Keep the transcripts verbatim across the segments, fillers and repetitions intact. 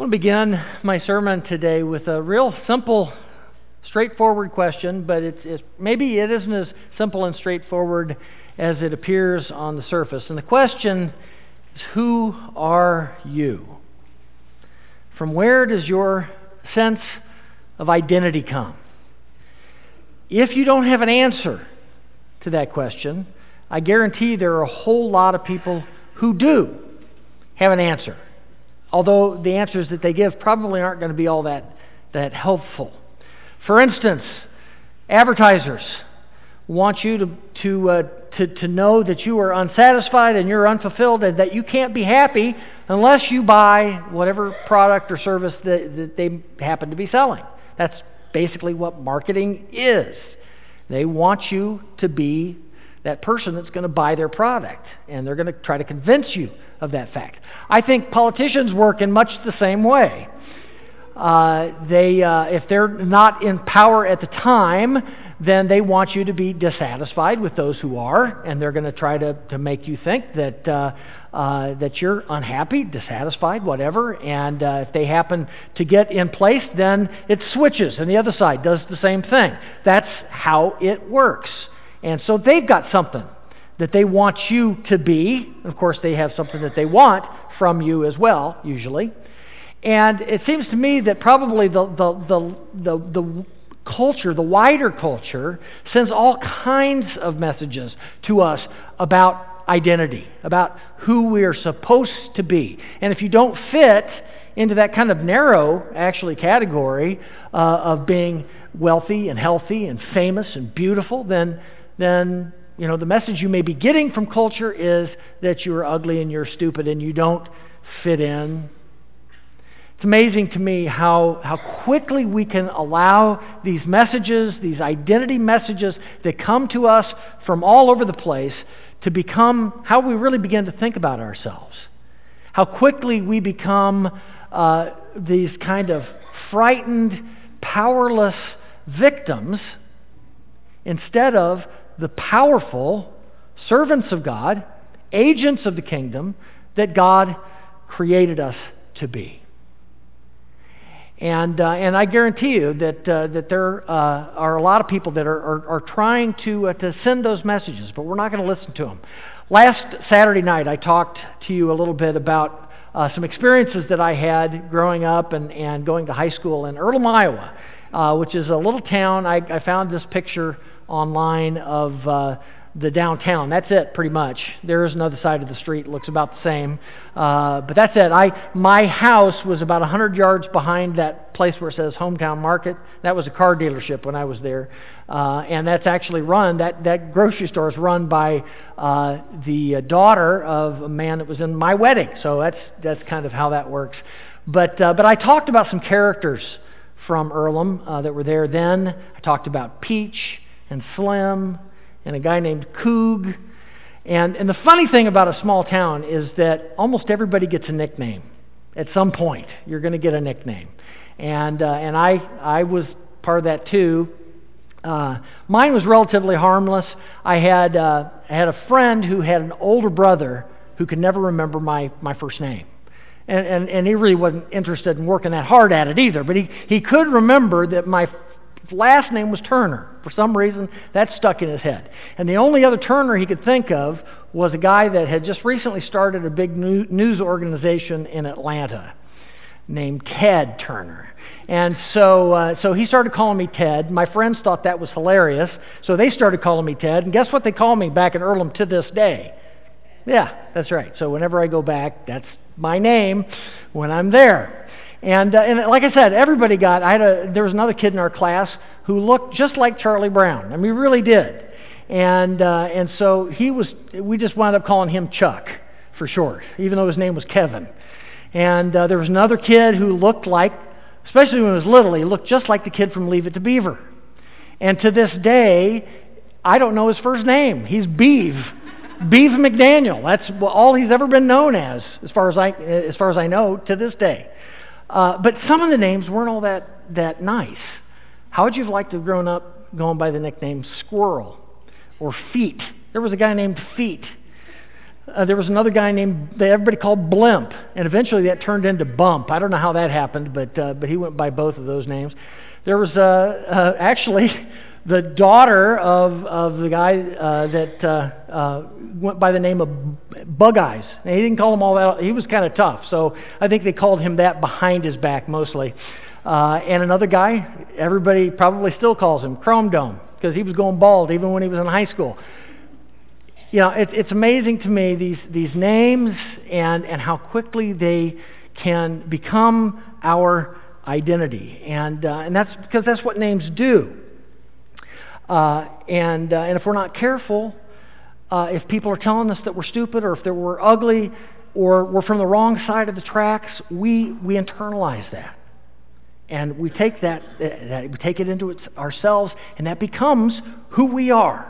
I want to begin my sermon today with a real simple, straightforward question, but it's, it's maybe it isn't as simple and straightforward as it appears on the surface. And the question is, who are you? From where does your sense of identity come? If you don't have an answer to that question, I guarantee there are a whole lot of people who do have an answer. Although the answers that they give probably aren't going to be all that, that helpful. For instance, advertisers want you to to, uh, to to know that you are unsatisfied and you're unfulfilled and that you can't be happy unless you buy whatever product or service that, that they happen to be selling. That's basically what marketing is. They want you to be that person that's going to buy their product, and they're going to try to convince you of that fact. I think politicians work in much the same way. Uh, they, uh, if they're not in power at the time, then they want you to be dissatisfied with those who are, and they're going to try to, to make you think that uh, uh, that you're unhappy, dissatisfied, whatever. And uh, if they happen to get in place, then it switches, and the other side does the same thing. That's how it works. And so they've got something that they want you to be. Of course, they have something that they want from you as well, usually. And it seems to me that probably the the the the, the culture, the wider culture, sends all kinds of messages to us about identity, about who we are supposed to be. And if you don't fit into that kind of narrow, actually, category uh, of being wealthy and healthy and famous and beautiful, then then, you know, the message you may be getting from culture is that you're ugly and you're stupid and you don't fit in. It's amazing to me how, how quickly we can allow these messages, these identity messages that come to us from all over the place to become how we really begin to think about ourselves. How quickly we become uh, these kind of frightened, powerless victims instead of the powerful servants of God, agents of the kingdom that God created us to be. And uh, and I guarantee you that uh, that there uh, are a lot of people that are are, are trying to uh, to send those messages, but we're not going to listen to them. Last Saturday night, I talked to you a little bit about uh, some experiences that I had growing up and, and going to high school in Earlham, Iowa, uh, which is a little town. I, I found this picture online of uh, the downtown. That's it, pretty much. There is another side of the street. It looks about the same. Uh, but that's it. I My house was about one hundred yards behind that place where it says Hometown Market. That was a car dealership when I was there. Uh, and that's actually run, that, that grocery store is run by uh, the daughter of a man that was in my wedding. So that's that's kind of how that works. But, uh, but I talked about some characters from Earlham uh, that were there then. I talked about Peach and Slim, and a guy named Coog. And and the funny thing about a small town is that almost everybody gets a nickname. At some point, you're going to get a nickname. And uh, and I I was part of that too. Uh, mine was relatively harmless. I had uh, I had a friend who had an older brother who could never remember my, my first name. And, and and he really wasn't interested in working that hard at it either. But he, he could remember that my last name was Turner. For some reason, that stuck in his head. And the only other Turner he could think of was a guy that had just recently started a big news organization in Atlanta named Ted Turner. And so uh, so he started calling me Ted. My friends thought that was hilarious, so they started calling me Ted. And guess what they call me back in Earlham to this day? Yeah, that's right. So whenever I go back, that's my name when I'm there. And uh, and like I said, everybody got. I had a. There was another kid in our class who looked just like Charlie Brown. I mean, he really did. And uh, and so he was. We just wound up calling him Chuck for short, even though his name was Kevin. And uh, there was another kid who looked like, especially when he was little, he looked just like the kid from Leave It to Beaver. And to this day, I don't know his first name. He's Beeve. Beeve McDaniel. That's all he's ever been known as, as far as I as far as I know to this day. Uh, but some of the names weren't all that, that nice. How would you have liked to have grown up going by the nickname Squirrel or Feet? There was a guy named Feet. Uh, there was another guy named, that everybody called Blimp, and eventually that turned into Bump. I don't know how that happened, but uh, but he went by both of those names. There was uh, uh, actually the daughter of of the guy uh, that uh, uh, went by the name of Bug Eyes. Now, he didn't call him all that. He was kind of tough, so I think they called him that behind his back mostly. Uh, and another guy, everybody probably still calls him Chrome Dome, because he was going bald even when he was in high school. You know, it, it's amazing to me, these these names and, and how quickly they can become our identity. And uh, and that's because that's what names do. Uh, and uh, and if we're not careful, uh, if people are telling us that we're stupid, or if that we're ugly, or we're from the wrong side of the tracks, we we internalize that. And we take that, that we take it into it ourselves, and that becomes who we are.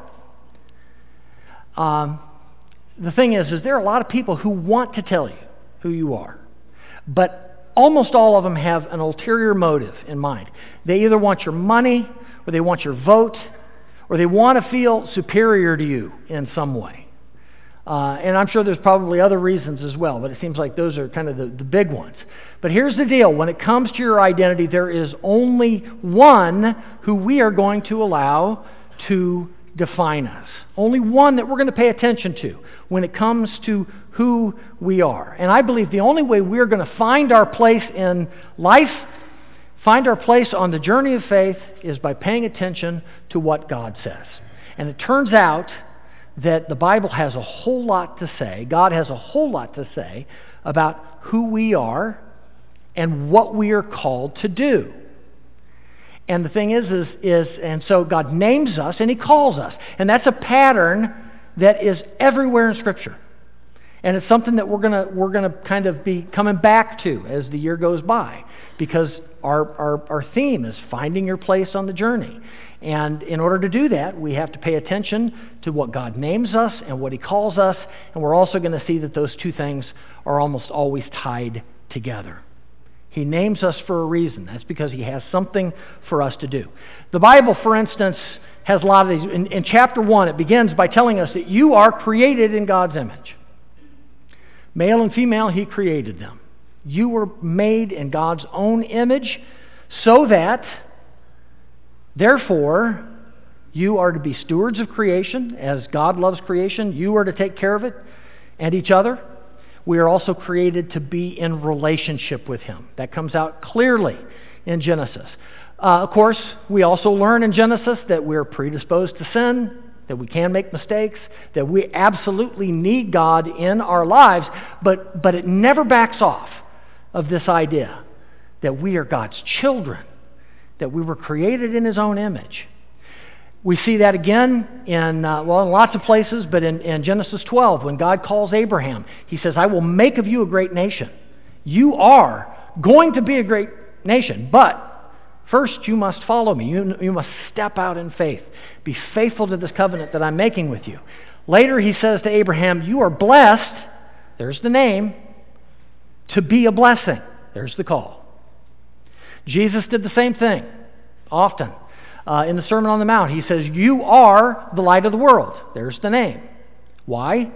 Um, the thing is, is there are a lot of people who want to tell you who you are, but almost all of them have an ulterior motive in mind. They either want your money, or they want your vote, or they want to feel superior to you in some way. Uh, and I'm sure there's probably other reasons as well, but it seems like those are kind of the, the big ones. But here's the deal. When it comes to your identity, there is only one who we are going to allow to define us. Only one that we're going to pay attention to when it comes to who we are. And I believe the only way we're going to find our place in life, find our place on the journey of faith, is by paying attention to what God says. And it turns out that the Bible has a whole lot to say, God has a whole lot to say about who we are and what we are called to do. And the thing is, is, is, and so God names us and He calls us. And that's a pattern that is everywhere in Scripture. And it's something that we're gonna we're gonna kind of be coming back to as the year goes by, because our, our, our theme is finding your place on the journey. And in order to do that, we have to pay attention to what God names us and what He calls us. And we're also going to see that those two things are almost always tied together. He names us for a reason. That's because He has something for us to do. The Bible, for instance, has a lot of these. In, in chapter one, it begins by telling us that you are created in God's image. Male and female, He created them. You were made in God's own image, so that, therefore, you are to be stewards of creation. As God loves creation, you are to take care of it and each other. We are also created to be in relationship with Him. That comes out clearly in Genesis. Uh, of course, we also learn in Genesis that we're predisposed to sin, that we can make mistakes, that we absolutely need God in our lives, but, but it never backs off of this idea that we are God's children, that we were created in His own image. We see that again in, uh, well, in lots of places, but in, in Genesis twelve, when God calls Abraham, He says, I will make of you a great nation. You are going to be a great nation, but first you must follow me. You, you must step out in faith. Be faithful to this covenant that I'm making with you. Later He says to Abraham, you are blessed, there's the name, to be a blessing. There's the call. Jesus did the same thing, often. Uh, in the Sermon on the Mount, He says, you are the light of the world. There's the name. Why?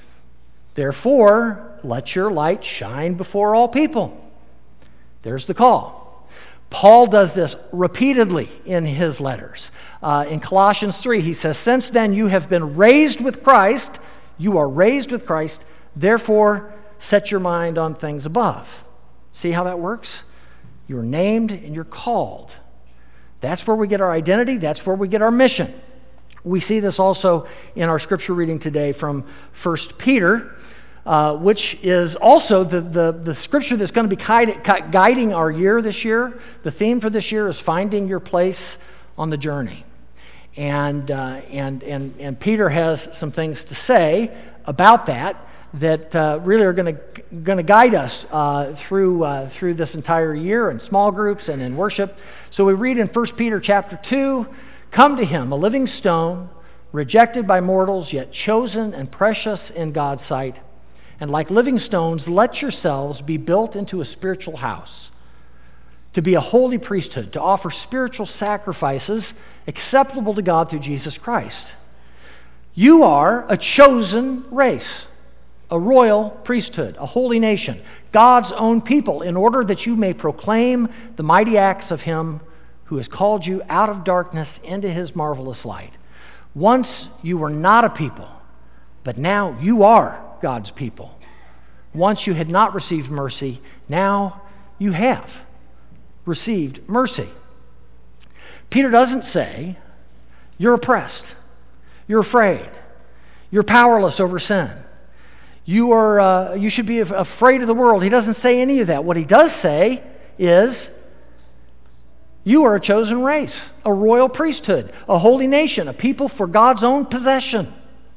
Therefore, let your light shine before all people. There's the call. Paul does this repeatedly in his letters. Uh, in Colossians three, he says, since then you have been raised with Christ, you are raised with Christ, therefore set your mind on things above. See how that works? You're named and you're called. That's where we get our identity. That's where we get our mission. We see this also in our scripture reading today from First Peter, uh, which is also the, the, the scripture that's going to be guiding our year this year. The theme for this year is finding your place on the journey. And, uh, and, and, and Peter has some things to say about that that uh, really are going to going to guide us uh, through uh, through this entire year in small groups and in worship. So we read in First Peter chapter two, come to Him, a living stone, rejected by mortals, yet chosen and precious in God's sight. And like living stones, let yourselves be built into a spiritual house, to be a holy priesthood, to offer spiritual sacrifices acceptable to God through Jesus Christ. You are a chosen race. a royal priesthood, a holy nation, God's own people, in order that you may proclaim the mighty acts of Him who has called you out of darkness into His marvelous light. Once you were not a people, but now you are God's people. Once you had not received mercy, now you have received mercy. Peter doesn't say, you're oppressed, you're afraid, you're powerless over sin, you are uh, you should be afraid of the world. He doesn't say any of that. What he does say is, you are a chosen race, a royal priesthood, a holy nation, a people for God's own possession.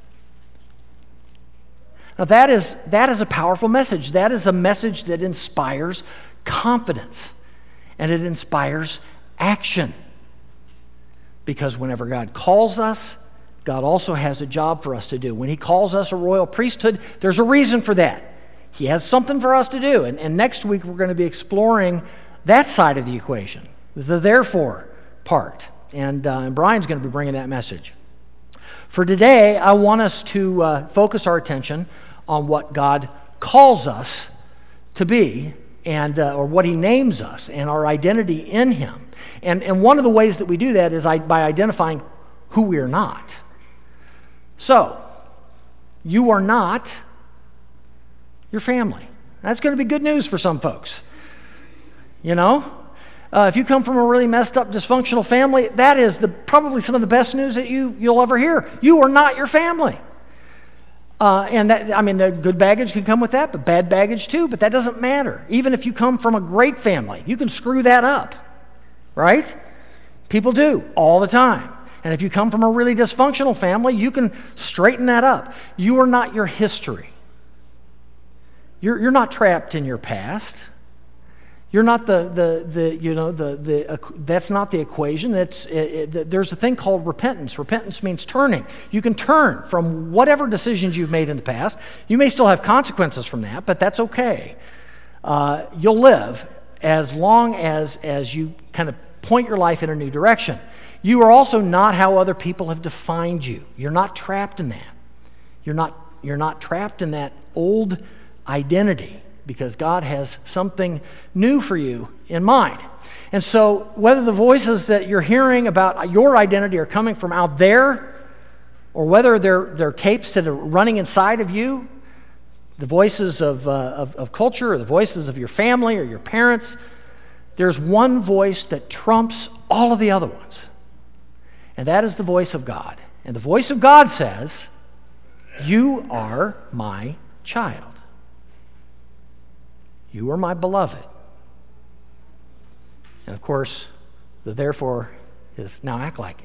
Now that is, that is a powerful message. That is a message that inspires confidence, and it inspires action. Because whenever God calls us, God also has a job for us to do. When He calls us a royal priesthood, there's a reason for that. He has something for us to do. And, and next week we're going to be exploring that side of the equation, the therefore part. And, uh, and Brian's going to be bringing that message. For today, I want us to uh, focus our attention on what God calls us to be, and uh, or what He names us, and our identity in Him. And, and one of the ways that we do that is by identifying who we are not. So, you are not your family. That's going to be good news for some folks. You know? Uh, if you come from a really messed up, dysfunctional family, that is the, probably some of the best news that you, you'll ever hear. You are not your family. Uh, and that, I mean, the good baggage can come with that, but bad baggage too, but that doesn't matter. Even if you come from a great family, you can screw that up. Right? People do, all the time. And if you come from a really dysfunctional family, you can straighten that up. You are not your history. You're, you're not trapped in your past. You're not the, the, the you know, the, the, uh, that's not the equation. That's, it, it, there's a thing called repentance. Repentance means turning. You can turn from whatever decisions you've made in the past. You may still have consequences from that, but that's okay. Uh, you'll live as long as, as you kind of point your life in a new direction. You are also not how other people have defined you. You're not trapped in that. You're not, you're not trapped in that old identity, because God has something new for you in mind. And so whether the voices that you're hearing about your identity are coming from out there, or whether they're, they're tapes that are running inside of you, the voices of, uh, of, of culture, or the voices of your family or your parents, there's one voice that trumps all of the other ones. And that is the voice of God. And the voice of God says, you are my child. You are my beloved. And of course, the therefore is now act like it.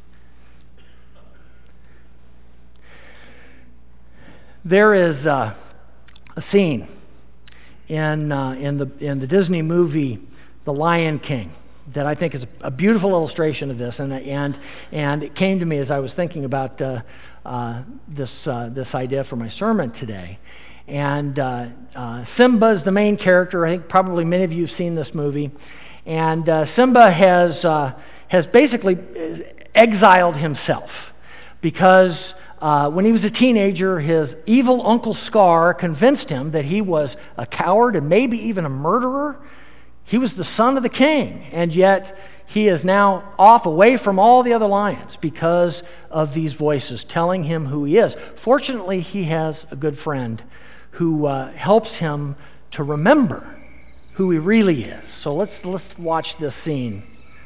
There is uh, a scene in uh, in the in the Disney movie The Lion King that I think is a beautiful illustration of this, and and and it came to me as I was thinking about uh, uh, this uh, this idea for my sermon today. And uh, uh, Simba is the main character. I think probably many of you have seen this movie. And uh, Simba has uh, has basically exiled himself because uh, when he was a teenager, his evil Uncle Scar convinced him that he was a coward and maybe even a murderer. He was the son of the king, and yet he is now off away from all the other lions because of these voices telling him who he is. Fortunately, he has a good friend who uh, helps him to remember who he really is. So let's let's watch this scene.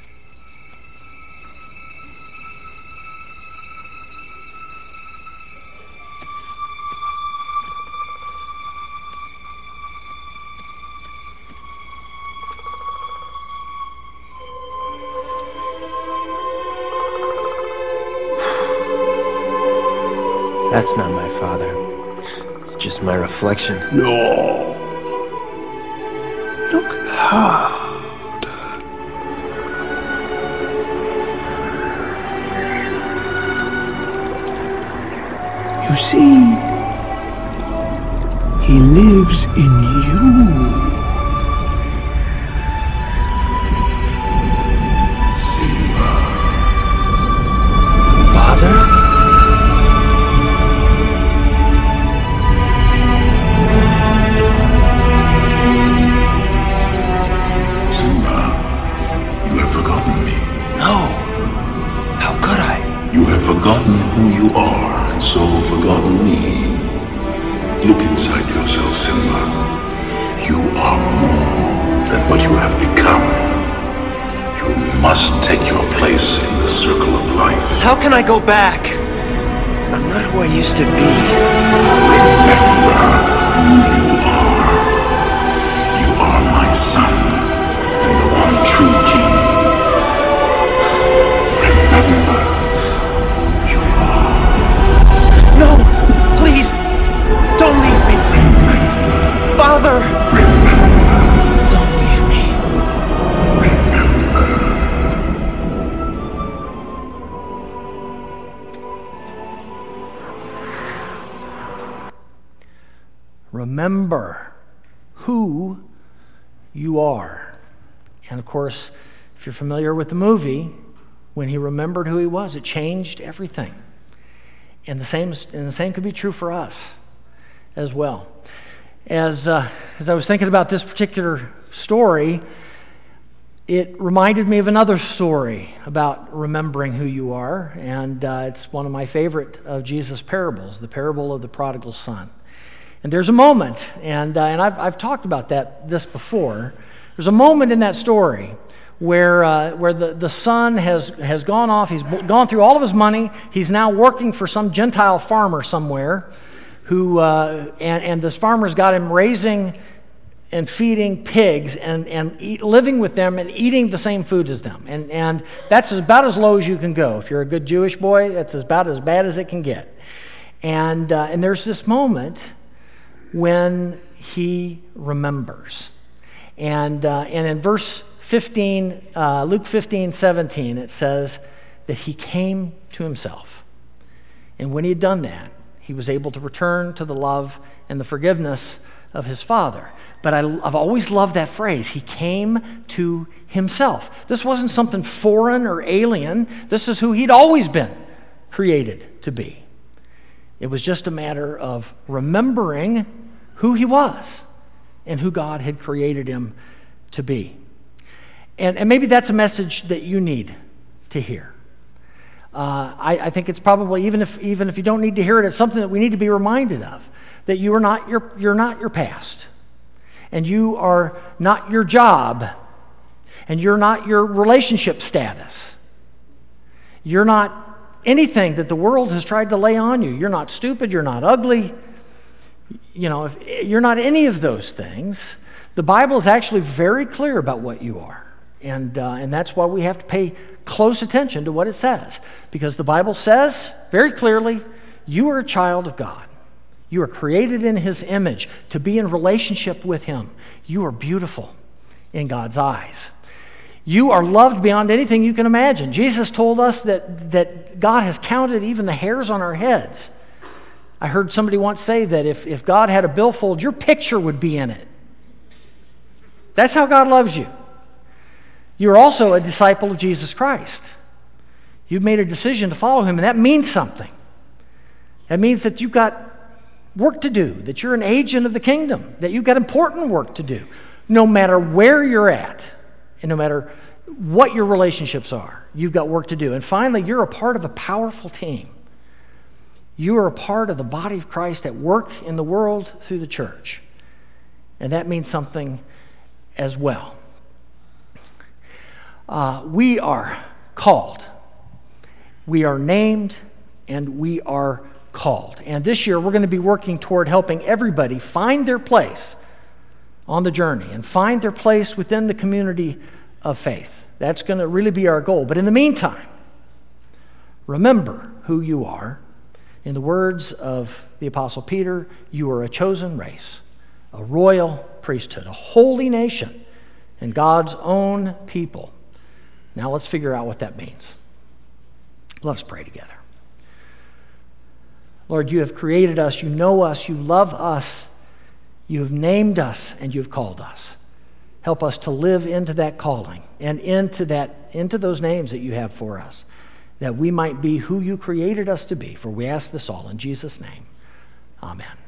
That's not my father. It's just my reflection. No. Look hard. You see, he lives in you. Father? more than what you have become. You must take your place in the circle of life. How can I go back? I'm not who I used to be. Remember who you are. You are my son, and the one true king. Remember who you are. No, please, don't leave me. Remember. Father! Remember. Don't leave me. Remember who you are. And of course, if you're familiar with the movie, when he remembered who he was, it changed everything. And the same, and the same could be true for us as well. As uh, as I was thinking about this particular story, it reminded me of another story about remembering who you are, and uh, it's one of my favorite of Jesus' parables, the parable of the prodigal son. And there's a moment, and uh, and I've I've talked about that this before. There's a moment in that story where uh, where the, the son has has gone off. He's gone through all of his money. He's now working for some Gentile farmer somewhere, who uh, and and this farmer's got him raising and feeding pigs and and eat, living with them and eating the same food as them. And and that's about as low as you can go. If you're a good Jewish boy, that's about as bad as it can get. And uh, and there's this moment when he remembers. And uh, and in verse fifteen, uh, Luke fifteen seventeen, it says that he came to himself. And when he had done that, he was able to return to the love and the forgiveness of his Father. But I, I've always loved that phrase, he came to himself. This wasn't something foreign or alien. This is who he'd always been created to be. It was just a matter of remembering who he was and who God had created him to be. And, and maybe that's a message that you need to hear. Uh, I, I think it's probably, even if even if you don't need to hear it, it's something that we need to be reminded of. That you are not your you're not your past, and you are not your job, and you're not your relationship status. You're not anything that the world has tried to lay on you. You're not stupid. You're not ugly. You know, if you're not any of those things. The Bible is actually very clear about what you are, and uh, and that's why we have to pay close attention to what it says, because the Bible says very clearly, you are a child of God. You are created in His image to be in relationship with Him. You are beautiful in God's eyes. You are loved beyond anything you can imagine. Jesus told us that, that God has counted even the hairs on our heads. I heard somebody once say that if, if God had a billfold, your picture would be in it. That's how God loves you. You're also a disciple of Jesus Christ. You've made a decision to follow Him, and that means something. That means that you've got work to do, that you're an agent of the kingdom, that you've got important work to do, no matter where you're at, and no matter what your relationships are, you've got work to do. And finally, you're a part of a powerful team. You are a part of the body of Christ at work in the world through the church. And that means something as well. Uh, we are called. We are named, and we are called. And this year we're going to be working toward helping everybody find their place on the journey and find their place within the community of faith. That's going to really be our goal. But in the meantime, remember who you are. In the words of the Apostle Peter, you are a chosen race, a royal priesthood, a holy nation, and God's own people. Now let's figure out what that means. Let's pray together. Lord, you have created us, you know us, you love us, you have named us, and you have called us. Help us to live into that calling and into that into those names that you have for us, that we might be who you created us to be. For we ask this all in Jesus' name. Amen.